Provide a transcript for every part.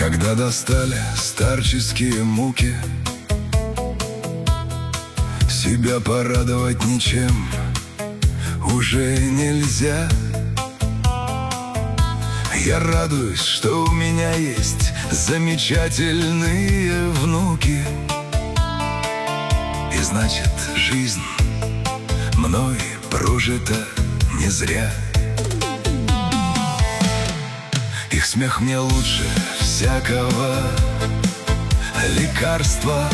Когда достали старческие муки, себя порадовать ничем уже нельзя. Я радуюсь, что у меня есть замечательные внуки, и значит, жизнь мной прожита не зря. Их смех мне лучше всякого лекарства,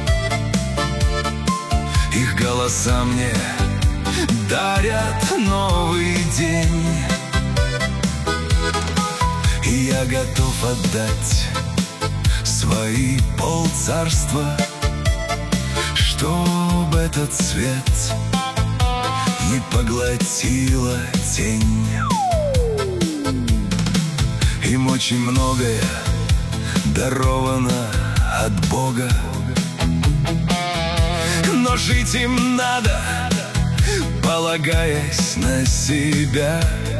их голоса мне дарят новый день. И я готов отдать свои полцарства, чтоб этот свет не поглотила тень. Им очень многое даровано от Бога, но жить им надо, полагаясь на себя.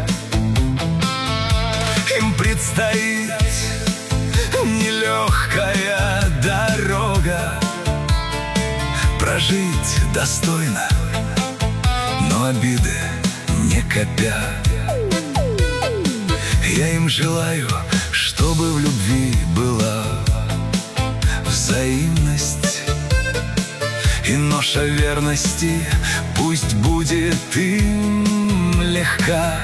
Им предстоит нелегкая дорога, прожить достойно, но обиды не копя. Я им желаю, чтобы в любви была взаимность, и ноша верности пусть будет им легка.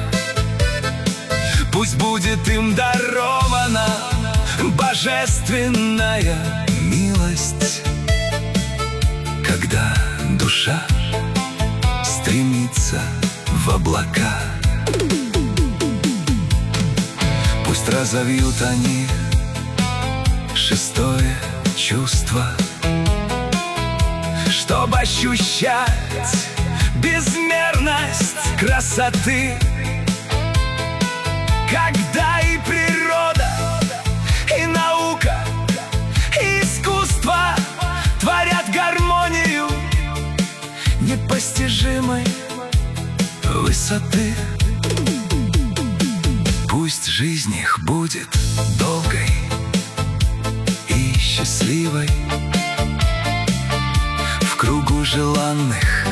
Пусть будет им дарована божественная милость, когда душа стремится в облака. Пусть разовьют они шестое чувство, чтобы ощущать безмерность красоты, когда и природа, и наука, и искусство творят гармонию непостижимой высоты. Пусть жизнь их будет долгой и счастливой, в кругу желанных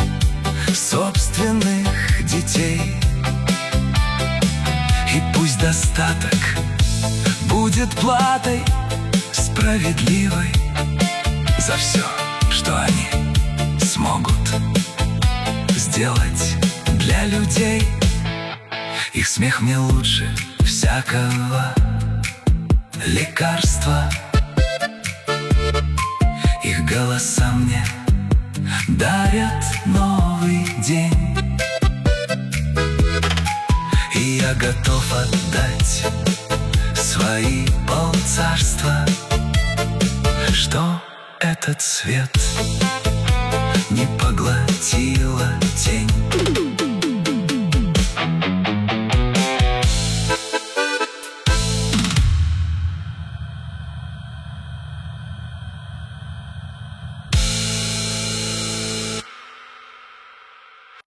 собственных детей. И пусть достаток будет платой справедливой за все, что они смогут сделать для людей. Их смех мне лучше всякого лекарства, их голоса мне дарят новый день. И я готов отдать свои полцарства, что этот свет не поглотила тень.